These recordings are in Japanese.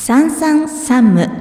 サンサンサンム。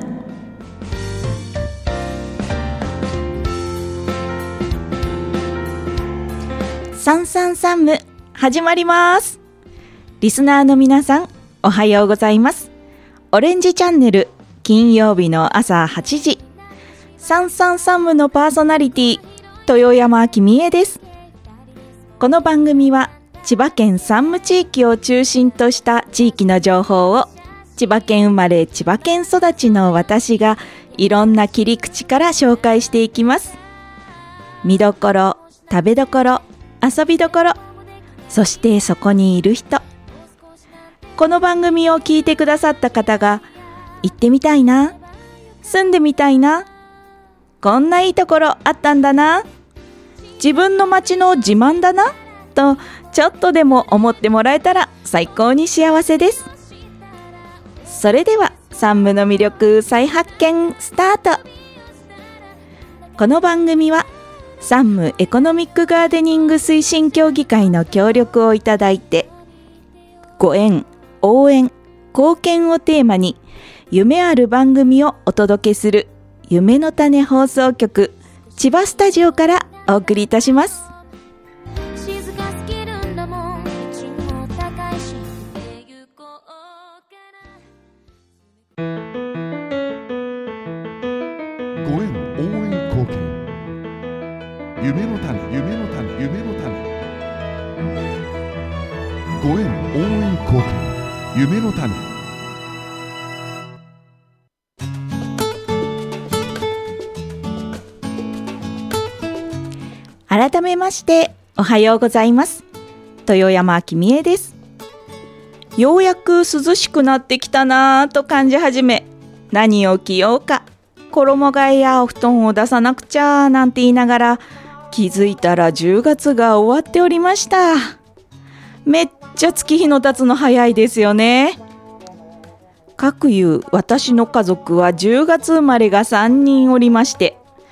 サンサンサンム始まります。リスナーの皆さん、おはようございます。オレンジチャンネル金曜日の朝8時、サンサンサンムのパーソナリティ豊山君江です。この番組は千葉県山武地域を中心とした地域の情報を千葉県生まれ千葉県育ちの私がいろんな切り口から紹介していきます。見どころ、食べどころ、遊びどころ、そしてそこにいる人。この番組を聞いてくださった方が行ってみたいな、住んでみたいな、こんないいところあったんだな、自分の街の自慢だなとちょっとでも思ってもらえたら最高に幸せです。それでは山武の魅力再発見スタート。この番組は山武エコノミックガーデニング推進協議会の協力をいただいて、ご縁、応援、貢献をテーマに夢ある番組をお届けする夢の種放送局千葉スタジオからお送りいたします。 ご縁、応援、貢献、夢の種、夢の種、夢の種。ご縁、応援、貢献、夢の種。 改めましておはようございます。豊山君江です。ようやく涼しくなってきたなぁと感じ始め、何を着ようか、衣替えやお布団を出さなくちゃなんて言いながら、気づいたら10月が終わっておりました。めっちゃ月日の経つの早いですよね。かくいう私の家族は10月生まれが3人おりまして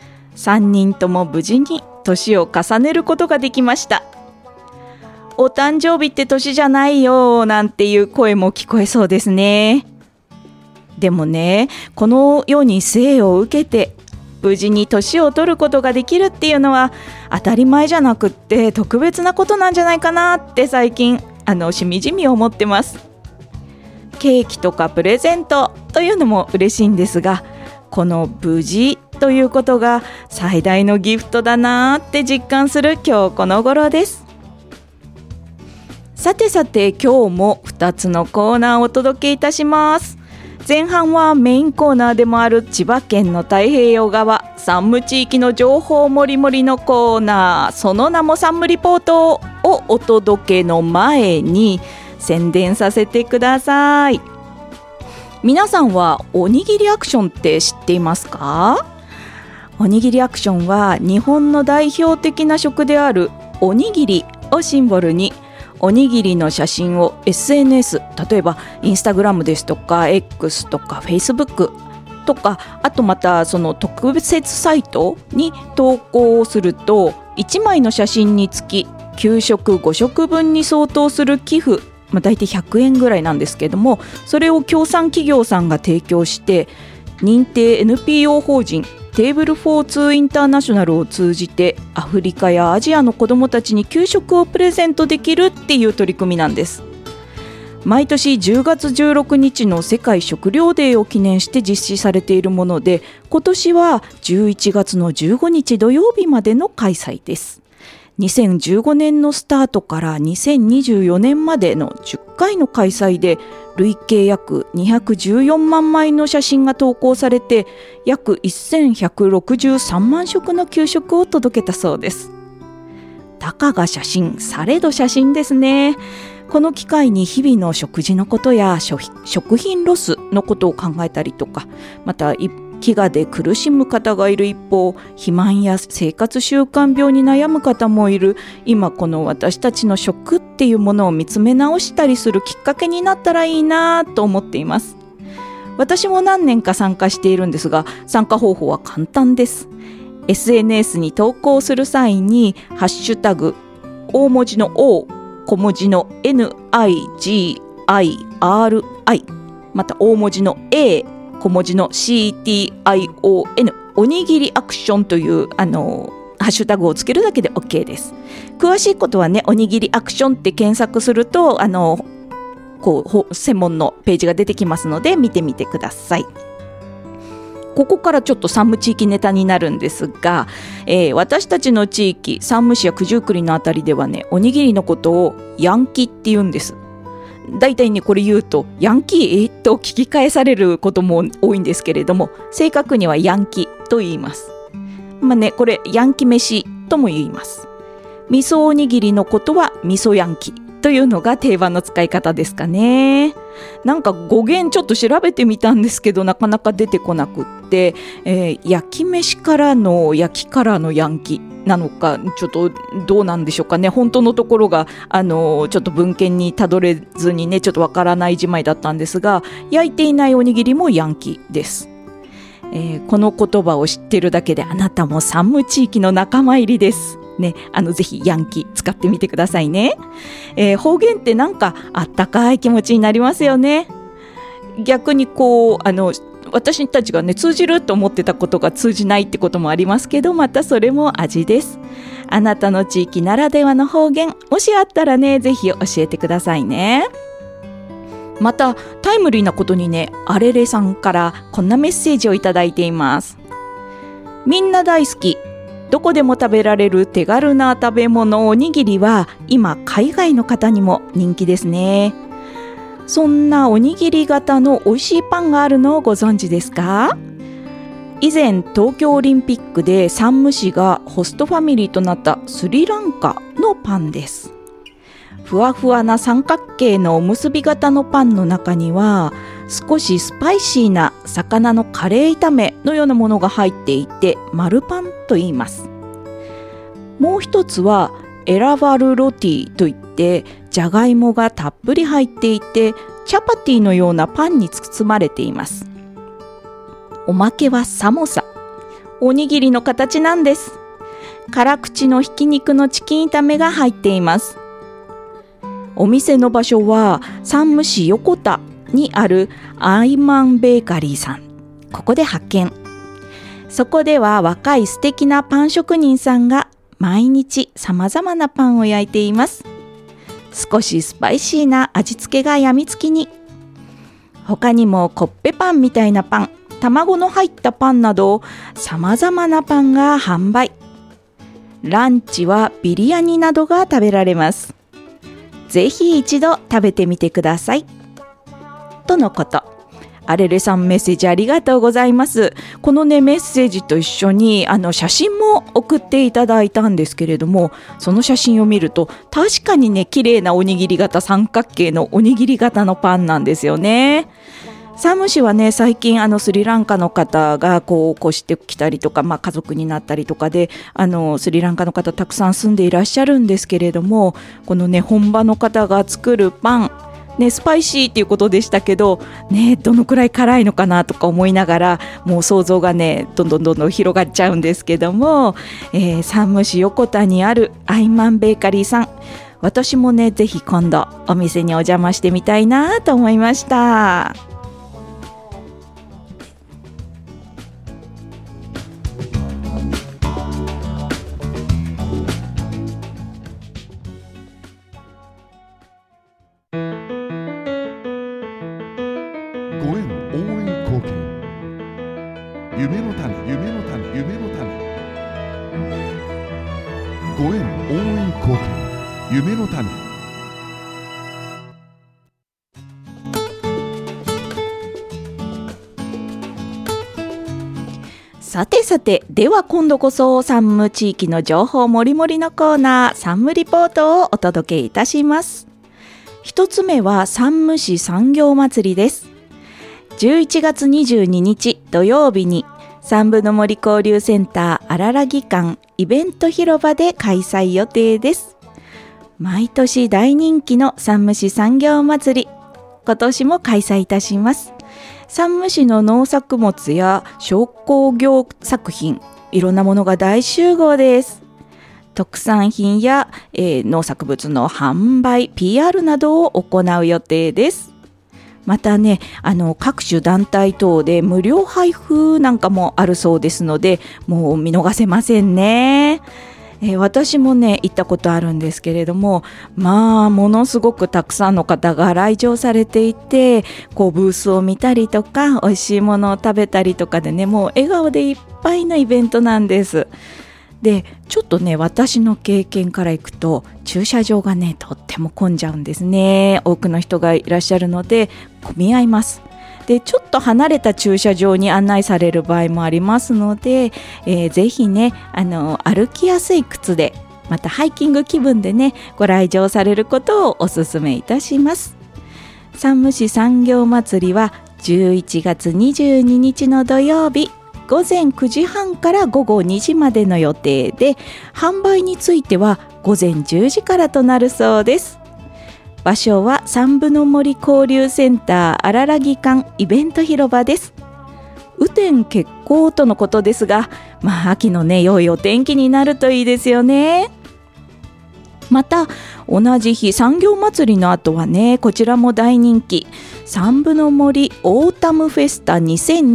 、3人とも無事に年を重ねることができました。お誕生日って年じゃないよなんていう声も聞こえそうですね。でもね、この世に生を受けて無事に年を取ることができるっていうのは当たり前じゃなくって特別なことなんじゃないかなって最近しみじみ思ってます。ケーキとかプレゼントというのも嬉しいんですが、この無事ということが最大のギフトだなって実感する今日この頃です。さてさて、今日も2つのコーナーをお届けいたします。前半はメインコーナーでもある千葉県の太平洋側山武地域の情報もりもりのコーナー、その名も山武リポートをお届けの前に宣伝させてください。皆さんはおにぎりアクションって知っていますか？おにぎりアクションは日本の代表的な食であるおにぎりをシンボルに、おにぎりの写真を SNS、 例えばインスタグラムですとか X とか Facebook とか、あとまたその特設サイトに投稿すると、1枚の写真につき給食5食分に相当する寄付、大体100円ぐらいなんですけども、それを協賛企業さんが提供して、認定 NPO 法人テーブルフォーツーインターナショナルを通じてアフリカやアジアの子どもたちに給食をプレゼントできるっていう取り組みなんです。毎年10月16日の世界食糧デーを記念して実施されているもので、今年は11月の15日土曜日までの開催です。2015年のスタートから2024年までの10回の開催で、累計約214万枚の写真が投稿されて、約1163万食の給食を届けたそうです。たかが写真、されど写真ですね。この機会に日々の食事のことや食品ロスのことを考えたりとか、また飢餓で苦しむ方がいる一方、肥満や生活習慣病に悩む方もいる今、この私たちの食っていうものを見つめ直したりするきっかけになったらいいなと思っています。私も何年か参加しているんですが、参加方法は簡単です。 SNS に投稿する際にハッシュタグ大文字の O、小文字の NIGIRI また大文字の A、小文字の CTION、おにぎりアクションというハッシュタグをつけるだけで OK です。詳しいことはね、おにぎりアクションって検索すると専門のページが出てきますので見てみてください。ここからちょっと山武地域ネタになるんですが、私たちの地域、山武市や九十九里のあたりではね、おにぎりのことをヤンキって言うんです。だいたいね、これ言うとヤンキーと聞き返されることも多いんですけれども、正確にはヤンキと言います。これヤンキ飯とも言います。味噌おにぎりのことは味噌ヤンキというのが定番の使い方ですかね。なんか語源ちょっと調べてみたんですけど、なかなか出てこなくって、焼き飯からの焼きからのヤンキなのか、ちょっとどうなんでしょうかね。本当のところがちょっと文献にたどれずにね、ちょっとわからないじまいだったんですが、焼いていないおにぎりもヤンキです。この言葉を知っているだけであなたも山武地域の仲間入りですね。ぜひヤンキ使ってみてくださいね。方言ってなんかあったかい気持ちになりますよね。逆に私たちがね、通じると思ってたことが通じないってこともありますけど、またそれも味です。あなたの地域ならではの方言、もしあったらね、ぜひ教えてくださいね。またタイムリーなことにね、あれれさんからこんなメッセージをいただいています。みんな大好き、どこでも食べられる手軽な食べ物おにぎりは今海外の方にも人気ですね。そんなおにぎり型の美味しいパンがあるのをご存知ですか？以前東京オリンピックで山武市がホストファミリーとなったスリランカのパンです。ふわふわな三角形のおむすび型のパンの中には少しスパイシーな魚のカレー炒めのようなものが入っていて、丸パンと言います。もう一つはエラバルロティといって、じゃがいもがたっぷり入っていて、チャパティのようなパンに包まれています。おまけはサモサ、おにぎりの形なんです。辛口のひき肉のチキン炒めが入っています。お店の場所は山武市横田にあるアイマンベーカリーさん、ここで発見。そこでは若い素敵なパン職人さんが毎日さまざまなパンを焼いています。少しスパイシーな味付けがやみつきに。他にもコッペパンみたいなパン、卵の入ったパンなどさまざまなパンが販売。ランチはビリヤニなどが食べられます。ぜひ一度食べてみてくださいとのこと。あれれさん、メッセージありがとうございます。このね、メッセージと一緒に写真も送っていただいたんですけれども、その写真を見ると確かにね、綺麗なおにぎり型、三角形のおにぎり型のパンなんですよね。山武市はね、最近スリランカの方が越してきたりとか、家族になったりとかでスリランカの方たくさん住んでいらっしゃるんですけれども、このね、本場の方が作るパンね、スパイシーっていうことでしたけどね、どのくらい辛いのかなとか思いながら、もう想像がね、どんどん広がっちゃうんですけども、山武市横田にあるアイマンベーカリーさん、私もね、ぜひ今度お店にお邪魔してみたいなと思いました。 ご縁応援貢献、夢の種、夢の種、夢の種。ご縁応援貢献、夢の種。 さてさて、では今度こそ山武地域の情報もりもりのコーナー、山武リポートをお届けいたします。一つ目は山武市産業祭りです。11月22日土曜日に山武の森交流センター荒良木館イベント広場で開催予定です。毎年大人気の山武市産業祭り、今年も開催いたします。山武市の農作物や商工業作品、いろんなものが大集合です。特産品や、農作物の販売、PR などを行う予定です。 またね、各種団体等で無料配布なんかもあるそうですので、もう見逃せませんね。私もね行ったことあるんですけれども、ものすごくたくさんの方が来場されていて、ブースを見たりとか美味しいものを食べたりとかでね、もう笑顔でいっぱいのイベントなんです。でちょっとね、私の経験からいくと駐車場がねとっても混んじゃうんですね。多くの人がいらっしゃるので混み合います。でちょっと離れた駐車場に案内される場合もありますので、ぜひね歩きやすい靴で、またハイキング気分でねご来場されることをお勧めいたします。山武市産業祭りは11月22日の土曜日午前9時半から午後2時までの予定で、販売については午前10時からとなるそうです。場所は山武の森交流センター荒良木館イベント広場です。雨天決行とのことですが、秋のね良いお天気になるといいですよね。また同じ日、産業祭りの後はね、こちらも大人気山武の森オータムフェスタ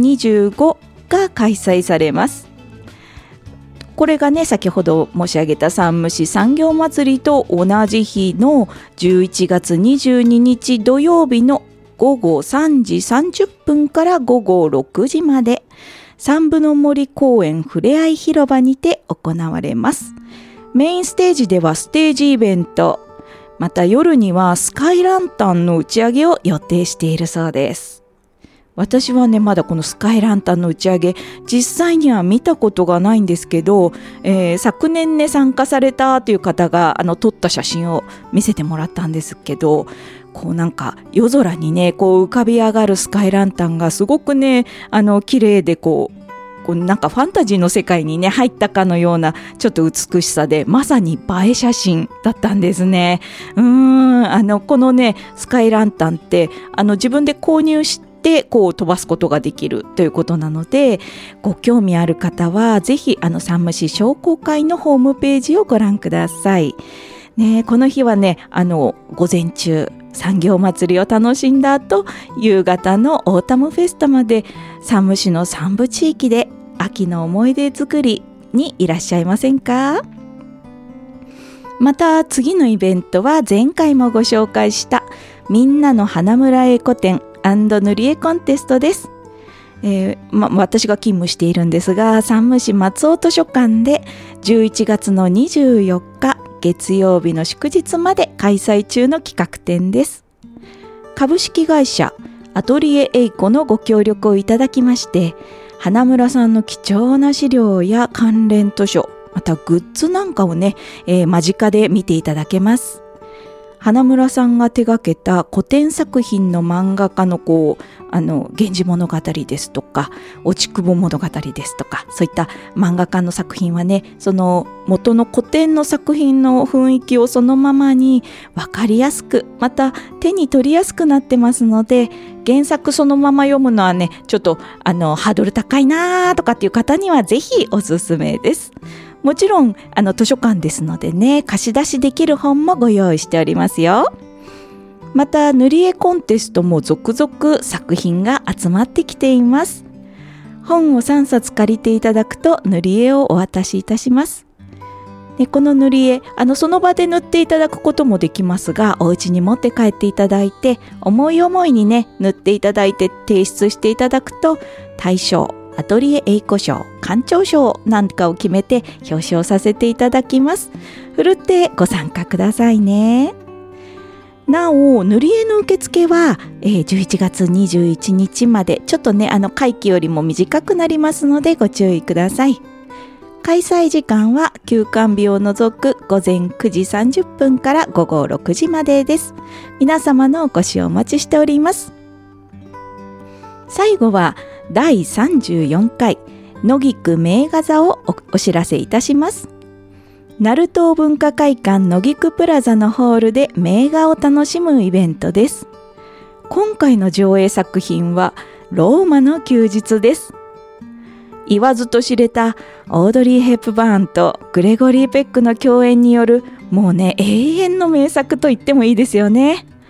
2025が開催されます。これがね、先ほど申し上げた山武市産業祭りと同じ日の11月22日土曜日の午後3時30分から午後6時まで、山武の森公園ふれあい広場にて行われます。メインステージではステージイベント、また夜にはスカイランタンの打ち上げを予定しているそうです。私はねまだこのスカイランタンの打ち上げ実際には見たことがないんですけど、昨年ね参加されたという方が撮った写真を見せてもらったんですけど、なんか夜空にね浮かび上がるスカイランタンがすごくね綺麗でなんかファンタジーの世界にね入ったかのようなちょっと美しさで、まさに映え写真だったんですね。このねスカイランタンって自分で購入して飛ばすことができるということなので、ご興味ある方はぜひ山武市商工会のホームページをご覧ください、ね。この日はね午前中産業祭りを楽しんだ後、夕方のオータムフェスタまで山武市の山武地域で秋の思い出作りにいらっしゃいませんか？また次のイベントは前回もご紹介したみんなの花村エコ展&塗り絵コンテストです。私が勤務しているんですが、山武市松尾図書館で11月の24日月曜日の祝日まで開催中の企画展です。株式会社アトリエエイコのご協力をいただきまして、花村さんの貴重な資料や関連図書、またグッズなんかをね、間近で見ていただけます。花村さんが手掛けた古典作品の漫画家の源氏物語ですとか落久保物語ですとか、そういった漫画家の作品はね、その元の古典の作品の雰囲気をそのままに分かりやすく、また手に取りやすくなってますので、原作そのまま読むのはねちょっとハードル高いなとかっていう方にはぜひおすすめです。もちろん図書館ですのでね、貸し出しできる本もご用意しておりますよ。また塗り絵コンテストも続々作品が集まってきています。本を3冊借りていただくと塗り絵をお渡しいたします。でこの塗り絵その場で塗っていただくこともできますが、お家に持って帰っていただいて思い思いにね塗っていただいて提出していただくと、大賞、アトリエエイコ賞、館長賞なんかを決めて表彰させていただきます。ふるってご参加くださいね。なお塗り絵の受付は、11月21日まで、ちょっとね会期よりも短くなりますのでご注意ください。開催時間は休館日を除く午前9時30分から午後6時までです。皆様のお越しをお待ちしております。最後は第34回野菊名画座をお知らせいたします。鳴門文化会館野菊プラザのホールで名画を楽しむイベントです。今回の上映作品はローマの休日です。言わずと知れたオードリー・ヘプバーンとグレゴリー・ペックの共演による、もうね永遠の名作と言ってもいいですよね。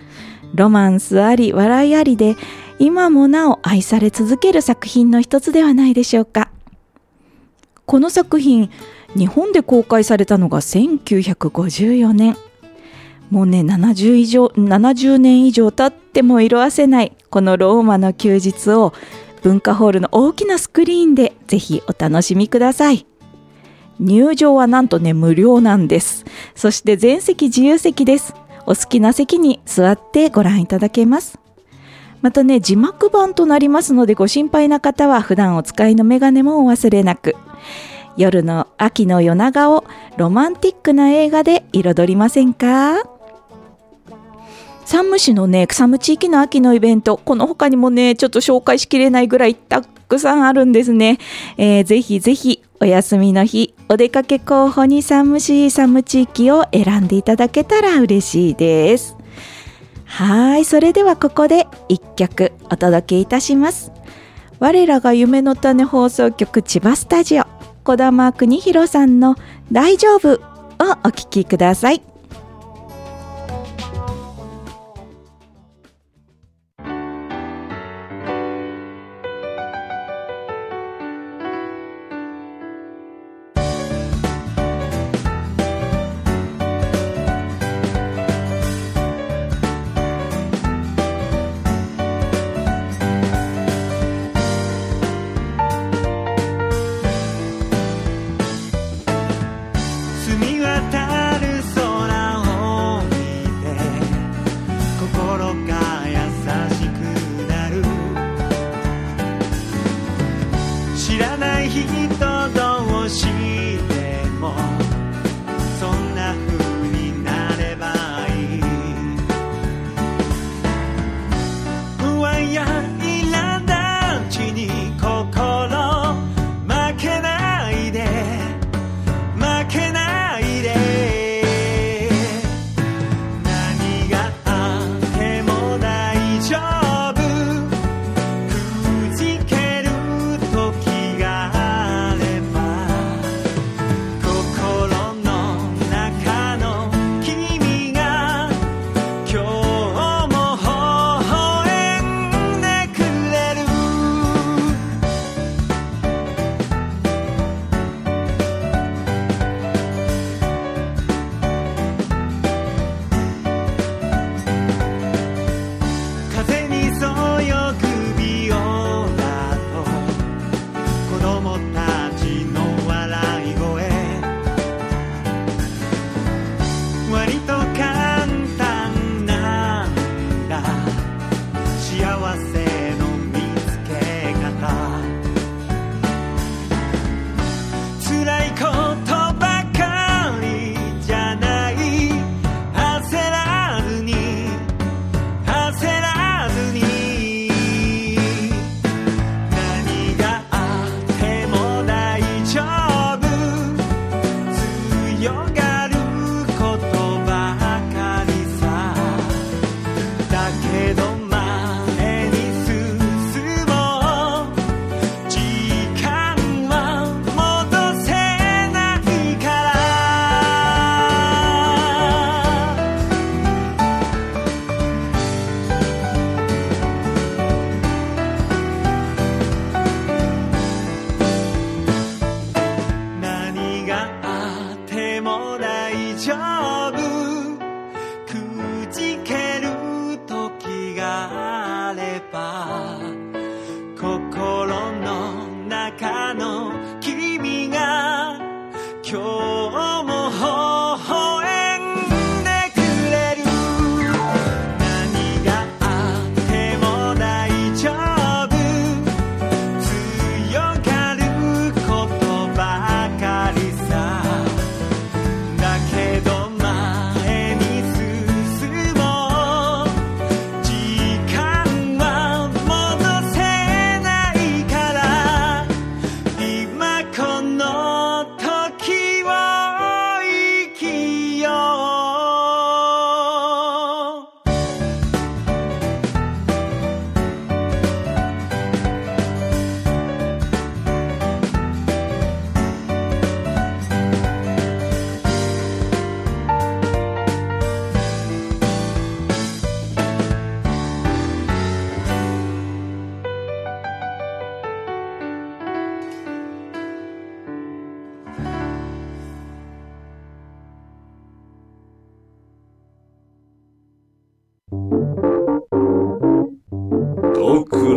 ロマンスあり笑いありで今もなお愛され続ける作品の一つではないでしょうか。この作品、日本で公開されたのが1954年。もうね、70年以上経っても色褪せないこのローマの休日を文化ホールの大きなスクリーンでぜひお楽しみください。入場はなんとね、無料なんです。そして全席自由席です。お好きな席に座ってご覧いただけます。またね、字幕版となりますのでご心配な方は普段お使いのメガネもお忘れなく。夜の秋の夜長をロマンティックな映画で彩りませんか？山武市のね、草む地域の秋のイベント、この他にもね、ちょっと紹介しきれないぐらいたくさんあるんですね。ぜひぜひお休みの日、お出かけ候補に山武市、山武地域を選んでいただけたら嬉しいです。はい、それではここで一曲お届けいたします。我らが夢の種放送局千葉スタジオ、児玉邦弘さんの大丈夫をお聴きください。 澄み渡る空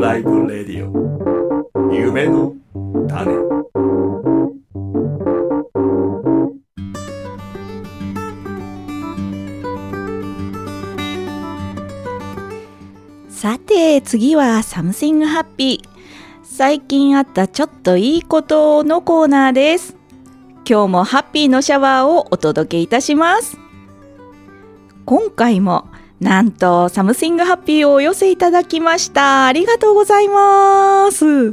ライブレディオ夢の種。 さて次はSomething Happy。最近あったちょっといいことのコーナーです。今日もハッピーのシャワーをお届けいたします。今回もなんとSomething Happyをお寄せいただきました。ありがとうございます。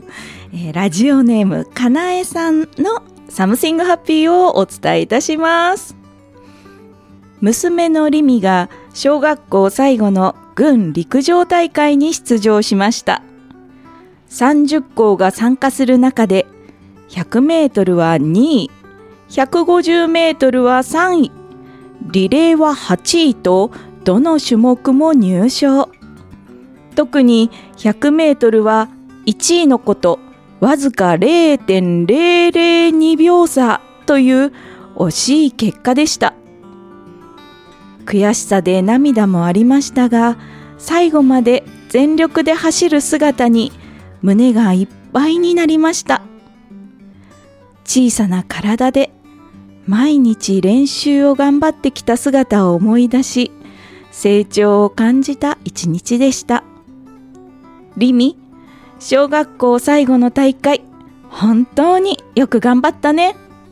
ラジオネームかなえさんのSomething Happyをお伝えいたします。娘のりみが小学校最後の軍陸上大会に出場しました。30校が参加する中で100メートルは2位、150メートルは3位、リレーは8位とどの種目も入賞。特に100メートルは1位のことわずか 0.002 秒差という惜しい結果でした。悔しさで涙もありましたが、最後まで全力で走る姿に胸がいっぱいになりました。小さな体で毎日練習を頑張ってきた姿を思い出し、成長を感じた一日でした。りみ、小学校最後の大会、本当によく頑張ったね。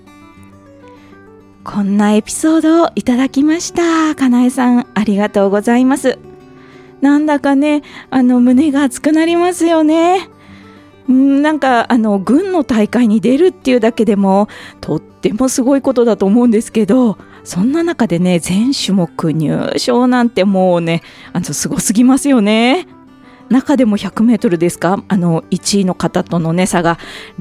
こんなエピソードをいただきました。かなえさん、ありがとうございます。なんだかね、胸が熱くなりますよね。なんか軍の大会に出るっていうだけでもとってもすごいことだと思うんですけど、そんな中でね、全種目入賞なんてもうね、すごすぎますよね。中でも100メートルですか、1位の方とのね差が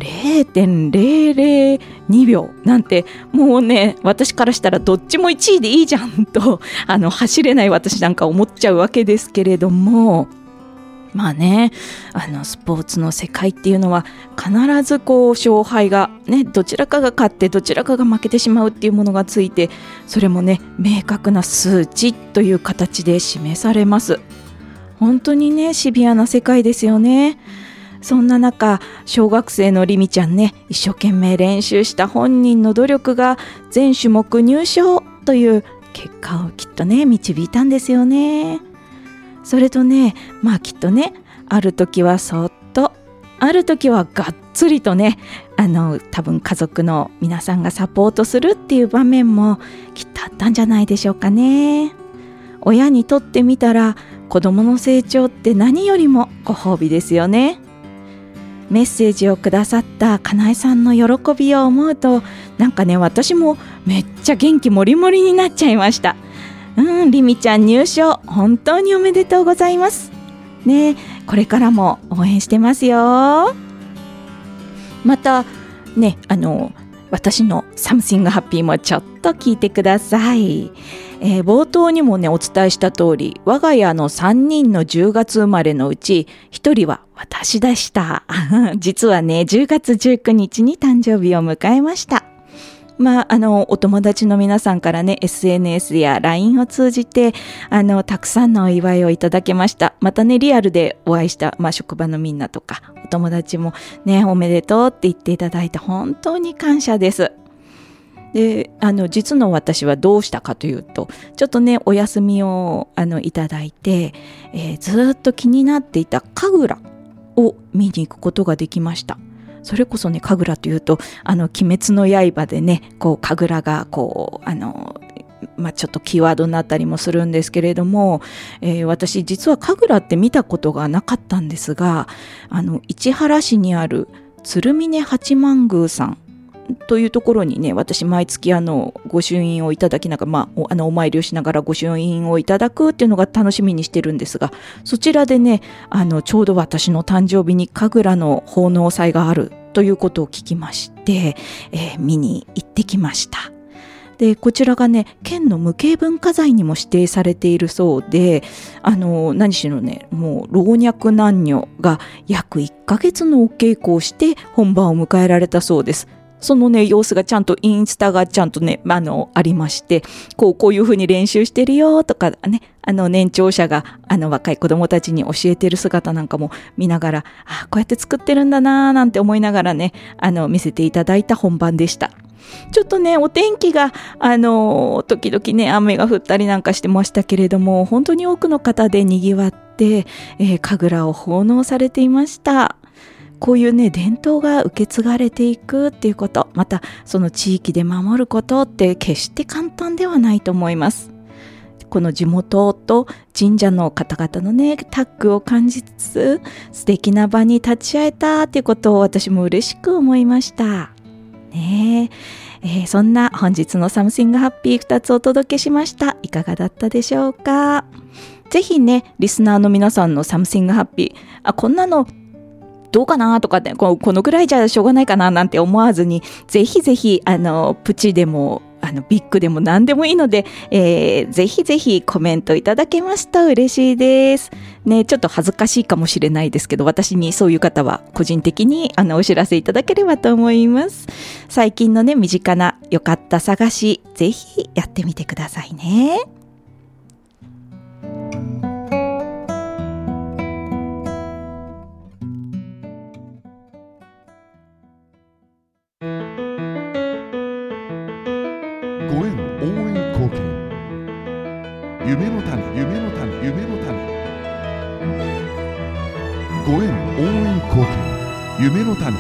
0.002 秒なんて、もうね、私からしたらどっちも1位でいいじゃんと走れない私なんか思っちゃうわけですけれども、まあね、スポーツの世界っていうのは必ずこう勝敗がね、どちらかが勝ってどちらかが負けてしまうっていうものがついて、それもね、明確な数値という形で示されます。本当にね、シビアな世界ですよね。そんな中、小学生のりみちゃんね、一生懸命練習した本人の努力が全種目入賞という結果をきっとね、導いたんですよね。それとね、まあきっとね、ある時はそっと、ある時はがっつりとね、多分家族の皆さんがサポートするっていう場面もきっとあったんじゃないでしょうかね。親にとってみたら、子供の成長って何よりもご褒美ですよね。メッセージをくださったかなえさんの喜びを思うと、なんかね、私もめっちゃ元気もりもりになっちゃいました。りみちゃん入賞、本当におめでとうございますね。これからも応援してますよ。またね、私のSomething Happyもちょっと聞いてください。冒頭にもねお伝えした通り、我が家の3人の10月生まれのうち1人は私でした。実はね、10月19日に誕生日を迎えました。お友達の皆さんからね、SNS や LINE を通じてたくさんのお祝いをいただけました。またね、リアルでお会いした、職場のみんなとかお友達もね、おめでとうって言っていただいて本当に感謝です。で、実の私はどうしたかというと、ちょっとねお休みをいただいて、ずっと気になっていた神楽を見に行くことができました。それこそね、神楽というと鬼滅の刃でね、こう神楽がこうちょっとキーワードになったりもするんですけれども、私実は神楽って見たことがなかったんですが、市原市にある鶴峰八幡宮さんというところにね、私毎月御朱印をいただきながら、お参りをしながら御朱印をいただくっていうのが楽しみにしてるんですが、そちらでね、ちょうど私の誕生日に神楽の奉納祭があるということを聞きまして、見に行ってきました。で、こちらがね、県の無形文化財にも指定されているそうで、何しろね、もう老若男女が約1ヶ月のお稽古をして本番を迎えられたそうです。 そのね様子がちゃんとインスタがちゃんとねありまして、こういう風に練習してるよとかね、年長者が若い子供たちに教えてる姿なんかも見ながら、こうやって作ってるんだなーなんて思いながらね見せていただいた本番でした。ちょっとねお天気が時々ね雨が降ったりなんかしてましたけれども、本当に多くの方でにぎわって、神楽を奉納されていました。こういうね伝統が受け継がれていくっていうこと、またその地域で守ることって決して簡単ではないと思います。この地元と神社の方々のねタッグを感じつつ、素敵な場に立ち会えたっていうことを私も嬉しく思いましたね。そんな本日のSomething Happy 2つお届けしました。いかがだったでしょうか。ぜひねリスナーの皆さんのSomething Happy、こんなのどうかなとかね、このぐらいじゃしょうがないかななんて思わずに、ぜひぜひプチでもビッグでも何でもいいので、ぜひぜひコメントいただけますと嬉しいですね。ちょっと恥ずかしいかもしれないですけど、私にそういう方は個人的にお知らせいただければと思います。最近のね身近な良かった探し、ぜひやってみてくださいね。 ご縁応援貢献、夢の種、夢の種、夢の種。ご縁応援貢献、夢の種。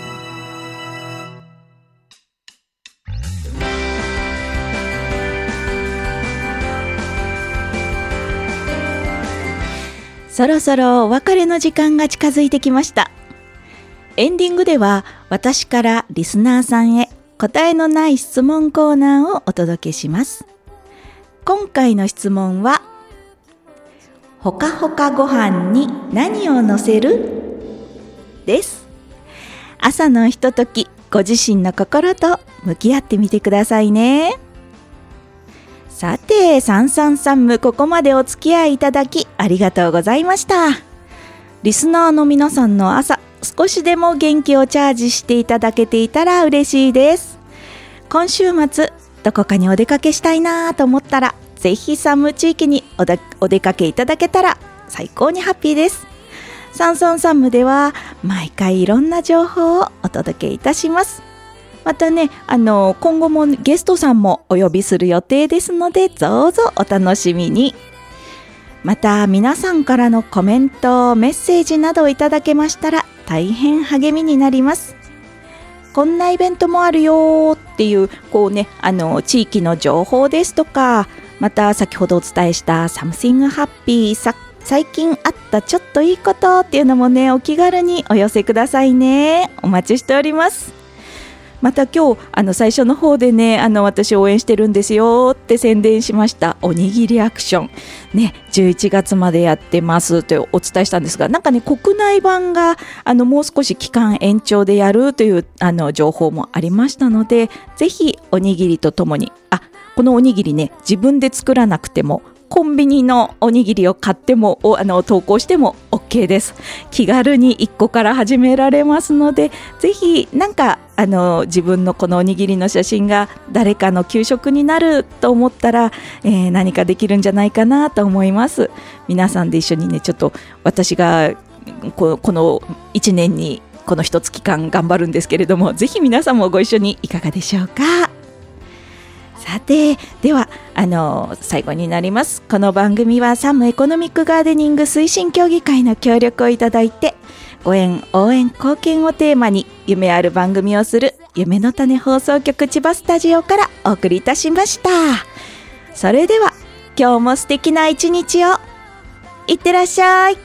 そろそろお別れの時間が近づいてきました。エンディングでは私からリスナーさんへ答えのない質問コーナーをお届けします。今回の質問は、ほかほかご飯に何をのせる？です。朝のひととき、ご自身の心と向き合ってみてくださいね。さて、333ここまでお付き合いいただきありがとうございました。リスナーの皆さんの朝、少しでも元気をチャージしていただけていたら嬉しいです。今週末どこかにお出かけしたいなと思ったら、ぜひ寒い地域にお出かけいただけたら最高にハッピーです。333では毎回いろんな情報をお届けいたします。またね今後もゲストさんもお呼びする予定ですので、どうぞお楽しみに。また皆さんからのコメント、メッセージなどいただけましたら大変励みになります。こんなイベントもあるよっていう地域の情報ですとか、また先ほどお伝えしたSomething Happy、最近あったちょっといいことっていうのもね、お気軽にお寄せくださいね。お待ちしております。また今日最初の方でね私応援してるんですよって宣伝しましたおにぎりアクションね、11月までやってますとお伝えしたんですが、なんかね国内版がもう少し期間延長でやるという情報もありましたので、ぜひおにぎりとともにこのおにぎりね、自分で作らなくてもコンビニのおにぎりを買っても投稿しても OK です。気軽に1個から始められますので、ぜひ自分のこのおにぎりの写真が誰かの給食になると思ったら、何かできるんじゃないかなと思います。皆さんで一緒にね、ちょっと私がこの1年にこの1月間頑張るんですけれども、ぜひ皆さんもご一緒にいかがでしょうか。さて、では最後になります。この番組はサムエコノミックガーデニング推進協議会の協力をいただいて、ご縁応援貢献をテーマに夢ある番組をする夢の種放送局千葉スタジオからお送りいたしました。それでは今日も素敵な一日をいってらっしゃい。